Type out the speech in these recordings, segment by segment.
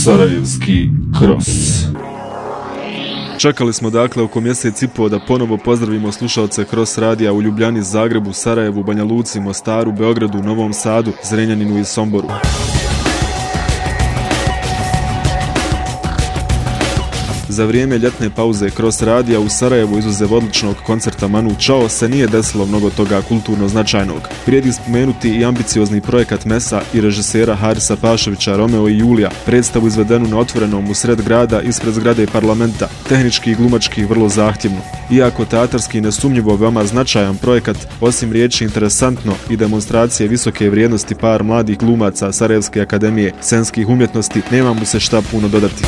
Sarajevski Cross. Čekali smo dakle oko mjesec i pol da ponovo pozdravimo slušalce Cross radija u Ljubljani, Zagrebu, Sarajevu, Banja Luci, Mostaru, Beogradu, Novom Sadu, Zrenjaninu i Somboru. Za vrijeme ljetne pauze Cross radija u Sarajevu izuzev odličnog koncerta Manu Chao se nije desilo mnogo toga kulturno značajnog. Vrijedi spomenuti i ambiciozni projekat Mesa i režisera Harisa Paševića Romeo i Julija, predstavu izvedenu na otvorenom u sred grada ispred zgrade parlamenta, tehnički i glumački vrlo zahtjevno. Iako teatarski nesumnjivo veoma značajan projekat, osim riječi interesantno i demonstracije visoke vrijednosti par mladih glumaca Sarajevske akademije scenskih umjetnosti, nema mu se šta puno dodati.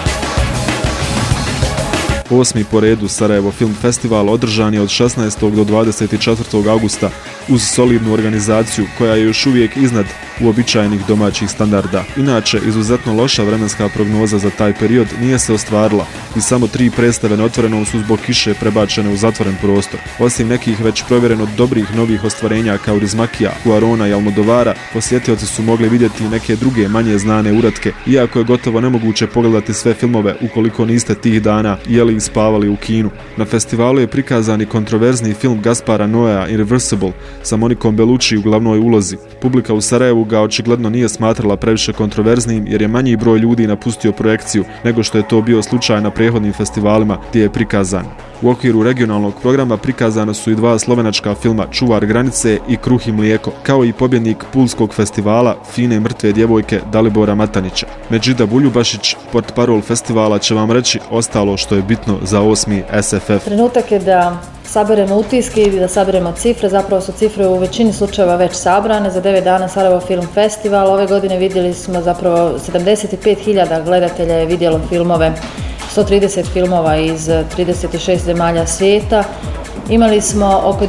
8. po redu Sarajevo Film Festival održan je od 16. do 24. augusta uz solidnu organizaciju koja je još uvijek iznad uobičajenih domaćih standarda. Inače, izuzetno loša vremenska prognoza za taj period nije se ostvarila i samo 3 predstave na otvorenom su zbog kiše prebačene u zatvoren prostor. Osim nekih već provjereno dobrih novih ostvarenja kao Rizmakija, Cuarona i Almodovara, posjetioci su mogli vidjeti neke druge manje znane uratke, iako je gotovo nemoguće pogledati sve filmove ukoliko niste tih dana jeli i spavali u kinu. Na festivalu je prikazan i kontroverzni film Gaspara Noea Irreversible sa Monikom Bellucci u glavnoj ulozi. Publika u Sarajevu ga očigledno nije smatrala previše kontroverznim jer je manji broj ljudi napustio projekciju nego što je to bio slučaj na prethodnim festivalima gdje je prikazan. U okviru regionalnog programa prikazana su i 2 slovenačka filma Čuvar granice i Kruh i mlijeko, kao i pobjednik Pulskog festivala Fine mrtve djevojke Dalibora Matanića. Međida Buljubašić, portparol festivala, će vam reći ostalo što je bitno za 8. SFF. Trenutak je da saberemo utiske i da saberemo cifre. Zapravo su cifre u većini slučajeva već sabrane. Za 9 dana Sarajevo Film Festival. Ove godine vidjeli smo zapravo 75.000 gledatelja je vidjelo filmove, 130 filmova iz 36 zemalja svijeta. Imali smo oko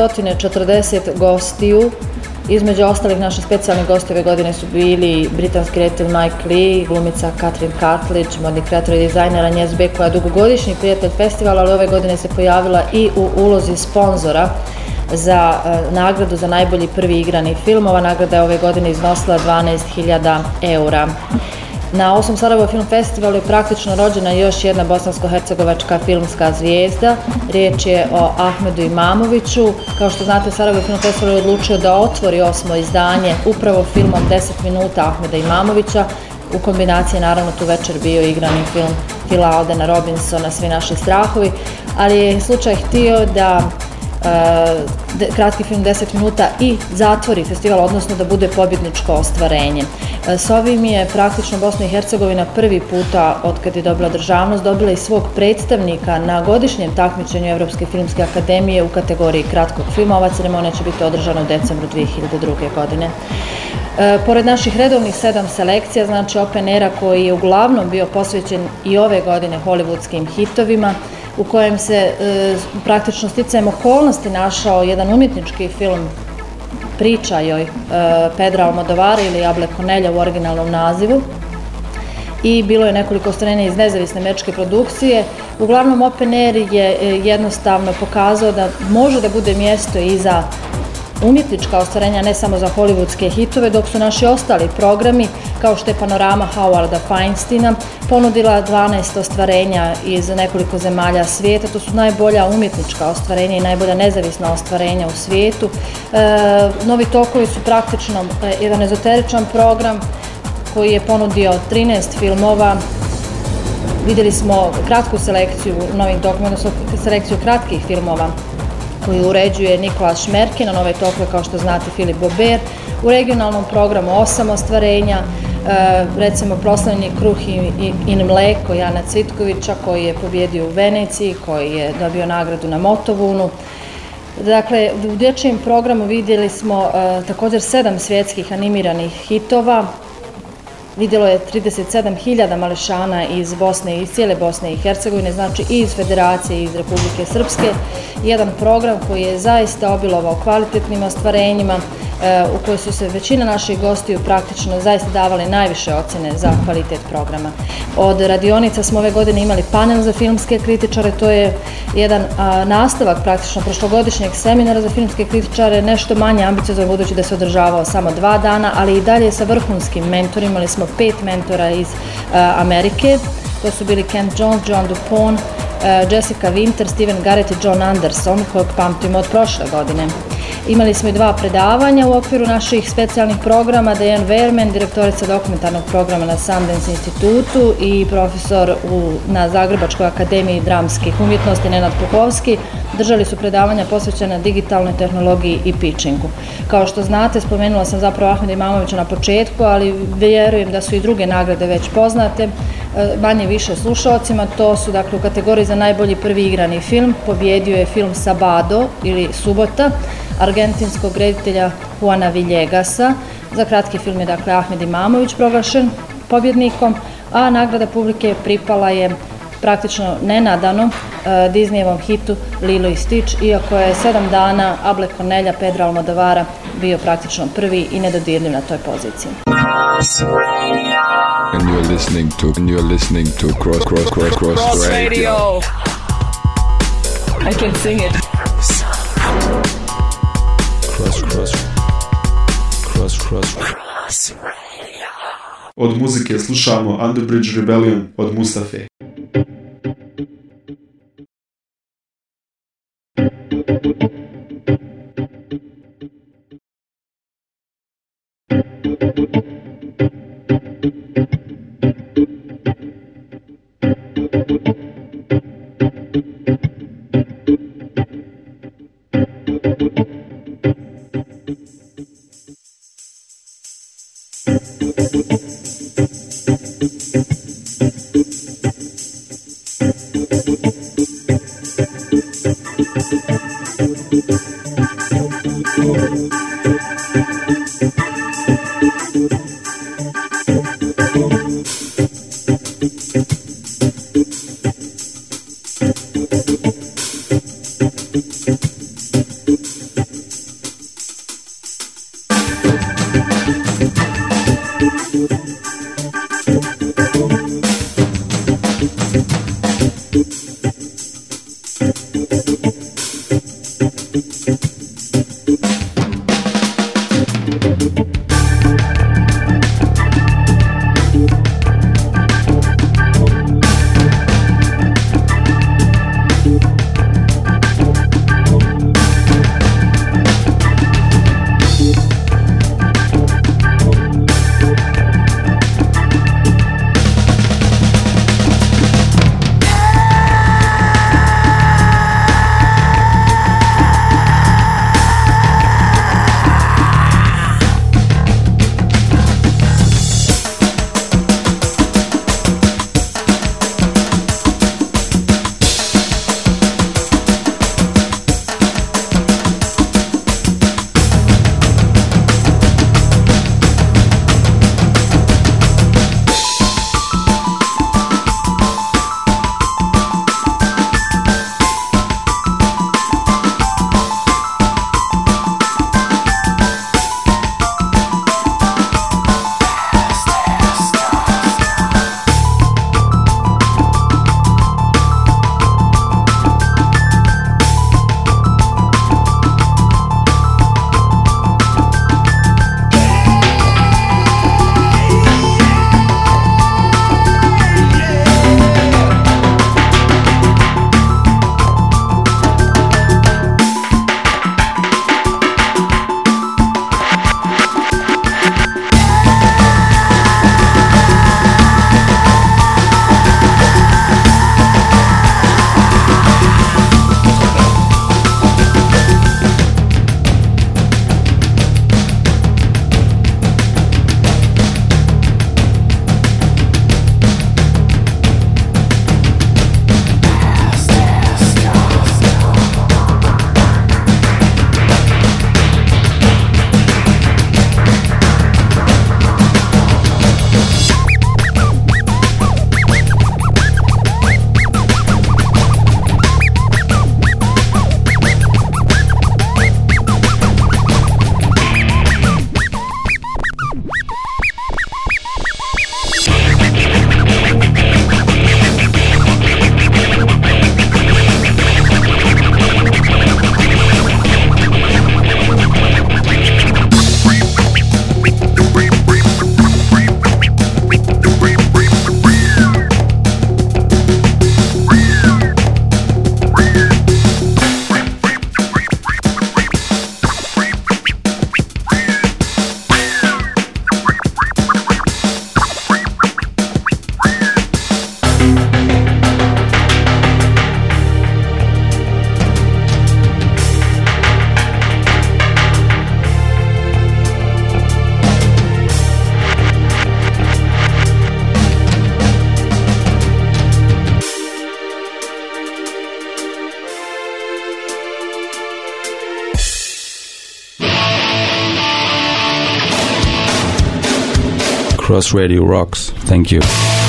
240 gostiju. Između ostalih naši specijalni gosti ove godine su bili britanski reditelj Mike Lee, glumica Katrin Cartledge, modni kreator i dizajner Agnes B, koja je dugogodišnji prijatelj festivala, ali ove godine se pojavila i u ulozi sponzora za nagradu za najbolji prvi igrani film. Ova nagrada je ove godine iznosila 12.000 eura. Na 8. Sarajevo Film Festivalu je praktično rođena još jedna bosansko-hercegovačka filmska zvijezda. Riječ je o Ahmedu Imamoviću. Kao što znate, Sarajevo Film Festival je odlučio da otvori 8. izdanje upravo filmom 10 minuta Ahmeda Imamovića. U kombinaciji naravno tu večer bio igrani film Phila Aldena Robinsona Svi naši strahovi, ali je slučaj htio da kratki film 10 minuta i zatvori festival, odnosno da bude pobjedničko ostvarenje. S ovim je praktično Bosna i Hercegovina prvi puta od kad je dobila državnost dobila i svog predstavnika na godišnjem takmičenju Evropske filmske akademije u kategoriji kratkog filma. Ova ceremonija će biti održana u decembru 2002. godine. Pored naših redovnih 7 selekcija, znači Open Aira koji je uglavnom bio posvećen i ove godine hollywoodskim hitovima, u kojem se praktično sticajem okolnosti našao jedan umjetnički film Priča joj Pedra Almodovara ili Jable Konelja u originalnom nazivu, i bilo je nekoliko ostvarenja iz nezavisne američke produkcije. Uglavnom Open Air je jednostavno pokazao da može da bude mjesto i za umjetnička ostvarenja, ne samo za hollywoodske hitove, dok su naši ostali programi, kao što je Panorama Howarda Feinsteina, ponudila 12 ostvarenja iz nekoliko zemalja svijeta. To su najbolja umjetnička ostvarenja i najbolja nezavisna ostvarenja u svijetu. Novi tokovi su praktično jedan ezoteričan program koji je ponudio 13 filmova. Vidjeli smo kratku selekciju u novim tokovima, odnosno selekciju kratkih filmova koju uređuje Nikola Šmerke, na nove tokove, kao što znate, Filip Bober. U regionalnom programu 8 ostvarenja, recimo proslavljeni Kruh i mlijeko Jana Cvitkovića, koji je pobjedio u Veneciji, koji je dobio nagradu na Motovunu. Dakle, u dječjem programu vidjeli smo također 7 svjetskih animiranih hitova. Vidjelo je 37.000 mališana iz Bosne i iz cijele Bosne i Hercegovine, znači i iz Federacije i iz Republike Srpske. Jedan program koji je zaista obilovao kvalitetnim ostvarenjima. u kojoj su se većina naših gostiju praktično zaista davali najviše ocjene za kvalitet programa. Od radionica smo ove godine imali panel za filmske kritičare, to je jedan nastavak praktično prošlogodišnjeg seminara za filmske kritičare, nešto manje ambiciozan budući da se održavao samo 2 dana, ali i dalje sa vrhunskim mentorima. Imali smo 5 mentora iz Amerike, to su bili Kent Jones, John Dupont, Jessica Winter, Steven Garrett i John Anderson, kojeg pamtimo od prošle godine. Imali smo i 2 predavanja u okviru naših specijalnih programa, Diane Wehrman, direktorica dokumentarnog programa na Sundance institutu i profesor na Zagrebačkoj akademiji dramskih umjetnosti Nenad Puhovski, držali su predavanja posvećena digitalnoj tehnologiji i pitchingu. Kao što znate, spomenula sam zapravo Ahmeda Imamovića na početku, ali vjerujem da su i druge nagrade već poznate, manje više slušalcima. To su dakle u kategoriji za najbolji prvi igrani film, pobjedio je film Sabado ili Subota, argentinskog reditelja Juana Villegasa. Za kratki film je dakle Ahmed Imamović proglašen pobjednikom, a nagrada publike pripala je praktično nenadano Disneyevom hitu Lilo i Stitch, iako je 7 dana Able Cornelja Pedra Almodovara bio praktično prvi i nedodirljiv na toj poziciji. And you're listening to Cross Radio. I can sing it. Cross Radio. Od muzike slušamo Underbridge Rebellion od Mustafe. Cross Radio rocks. Thank you.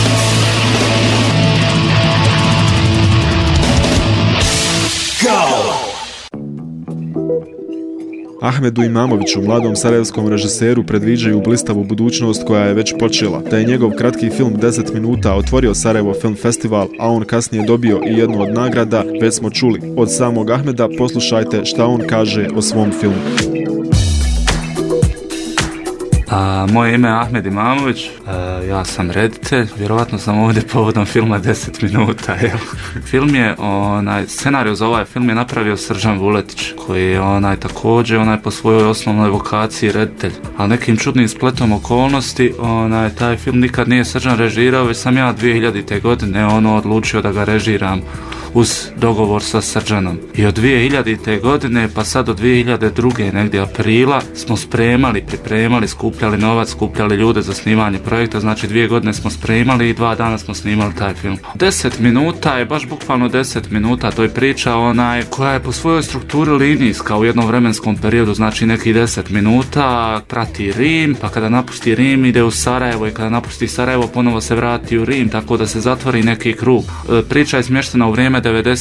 Ahmedu Imamoviću, mladom sarajevskom režiseru, predviđaju blistavu budućnost koja je već počela. Da je njegov kratki film 10 minuta otvorio Sarajevo Film Festival, a on kasnije dobio i jednu od nagrada, već smo čuli. Od samog Ahmeda poslušajte šta on kaže o svom filmu. Moje ime je Ahmed Imamović, ja sam reditelj, vjerovatno sam ovdje povodom filma 10 minuta. Film je, scenariju za ovaj film je napravio Srđan Vuletić, koji je također po svojoj osnovnoj vokaciji reditelj. Ali nekim čudnim spletom okolnosti, taj film nikad nije Srđan režirao, već sam ja 2000. godine odlučio da ga režiram uz dogovor sa Srđanom. I od 2000. godine pa sad do 2002. negdje aprila smo pripremali, skupljali novac, skupljali ljude za snimanje projekta, znači 2 godine smo spremali i 2 dana smo snimali taj film. 10 minuta je baš bukvalno 10 minuta, to je priča koja je po svojoj strukturi linijska u jednom vremenskom periodu, znači neki 10 minuta prati Rim, pa kada napusti Rim ide u Sarajevo i kada napusti Sarajevo ponovo se vrati u Rim, tako da se zatvori neki krug. Priča je smještena u vrijeme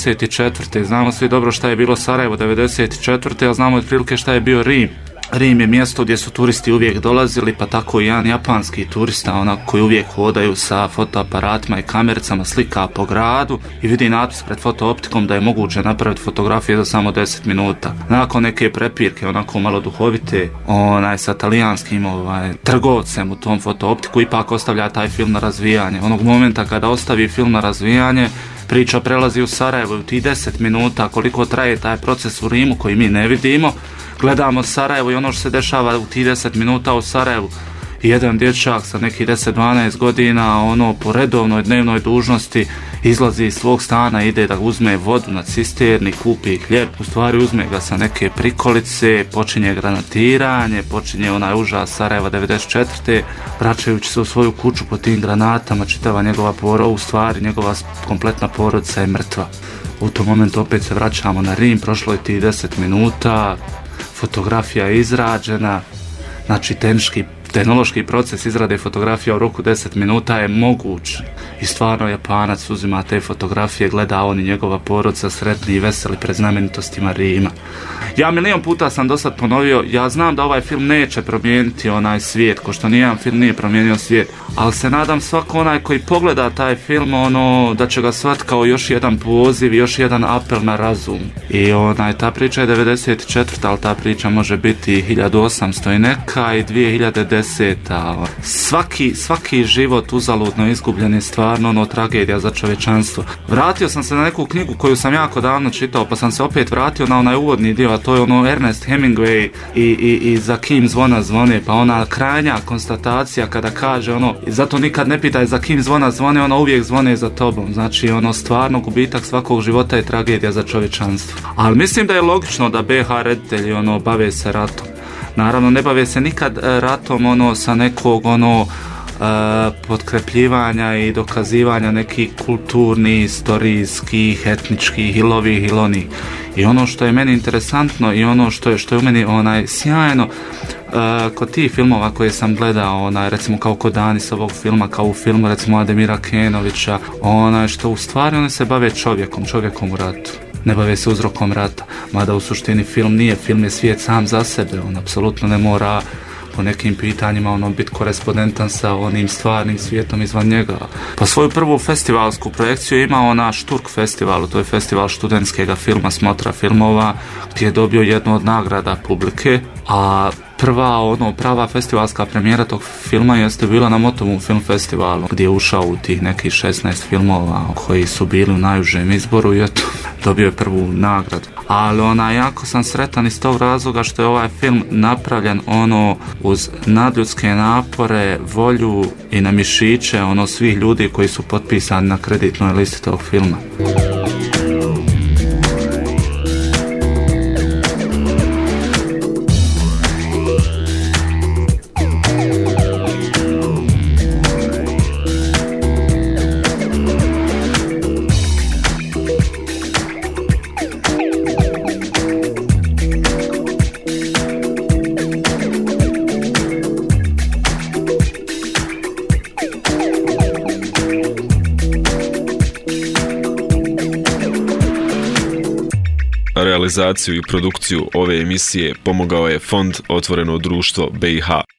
94. Znamo svi dobro šta je bilo Sarajevo 94. a znamo otprilike šta je bio Rim. Rim je mjesto gdje su turisti uvijek dolazili, pa tako i jedan japanski turista, koji uvijek hodaju sa fotoaparatima i kamericama, slika po gradu i vidi natpis pred fotooptikom da je moguće napraviti fotografije za samo 10 minuta. Nakon neke prepirke, onako malo duhovite, sa talijanskim trgovcem u tom fotooptiku, ipak ostavlja taj film na razvijanje. Onog momenta kada ostavi film na razvijanje, priča prelazi u Sarajevo i u tih 10 minuta koliko traje taj proces u Rimu koji mi ne vidimo, gledamo Sarajevo i ono što se dešava u tih 10 minuta u Sarajevu. I jedan dječak sa nekih 10-12 godina po redovnoj dnevnoj dužnosti izlazi iz svog stana, ide da uzme vodu na cisterni, kupi hljeb, u stvari uzme ga sa neke prikolice, počinje granatiranje, počinje onaj užas Sarajeva 94. vraćajući se u svoju kuću po tim granatama, čitava njegova u stvari njegova kompletna porodica je mrtva. U tom momentu opet se vraćamo na Rim, prošlo je tih 10 minuta, fotografija je izrađena, znači tehnološki proces izrade fotografija u roku 10 minuta je moguć i stvarno Japanac uzima te fotografije, gleda on i njegova porodica sretni i veseli pred znamenitostima Rima. Ja milion puta sam do sad ponovio, ja znam da ovaj film neće promijeniti onaj svijet, ko što nijedan film nije promijenio svijet, ali se nadam svako onaj koji pogleda taj film da će ga shvatiti kao još jedan poziv, još jedan apel na razum. I ta priča je 94. ali ta priča može biti 1800 i neka i 2010. Svaki život uzaludno izgubljen je stvarno tragedija za čovječanstvo. Vratio sam se na neku knjigu koju sam jako davno čitao, pa sam se opet vratio na onaj uvodni dio, a to je Ernest Hemingway i za kim zvona zvone, pa ona krajnja konstatacija kada kaže zato nikad ne pitaj za kim zvona zvone, uvijek zvone za tobom. Znači stvarno gubitak svakog života je tragedija za čovječanstvo. Ali mislim da je logično da BH reditelji bave se ratom. Naravno ne bave se nikad ratom sa nekog potkrepljivanja i dokazivanja nekih kulturnih, istorijskih, etničkih ili ovih ili onih. I ono što je meni interesantno i ono što je u meni sjajno kod tih filmova koje sam gledao, recimo kao kod Danisovog filma, kao u filmu recimo Ademira Kenovića, što u stvari oni se bave čovjekom u ratu. Ne bave se uzrokom rata, mada u suštini film nije, film je svijet sam za sebe, on apsolutno ne mora po nekim pitanjima biti korespondentan sa onim stvarnim svijetom izvan njega. Pa svoju prvu festivalsku projekciju imao na Šturk festivalu, to je festival študentskega filma, smotra filmova, gdje je dobio jednu od nagrada publike, a prava festivalska premijera tog filma jeste bila na Motovom film festivalu, gdje je ušao u tih nekih 16 filmova koji su bili u najužem izboru i eto, dobio je prvu nagradu. Ali jako sam sretan iz tog razloga što je ovaj film napravljen uz nadljudske napore, volju i na mišiće svih ljudi koji su potpisani na kreditnoj listi tog filma. realizaciju i produkciju ove emisije pomogao je Fond Otvoreno društvo BiH.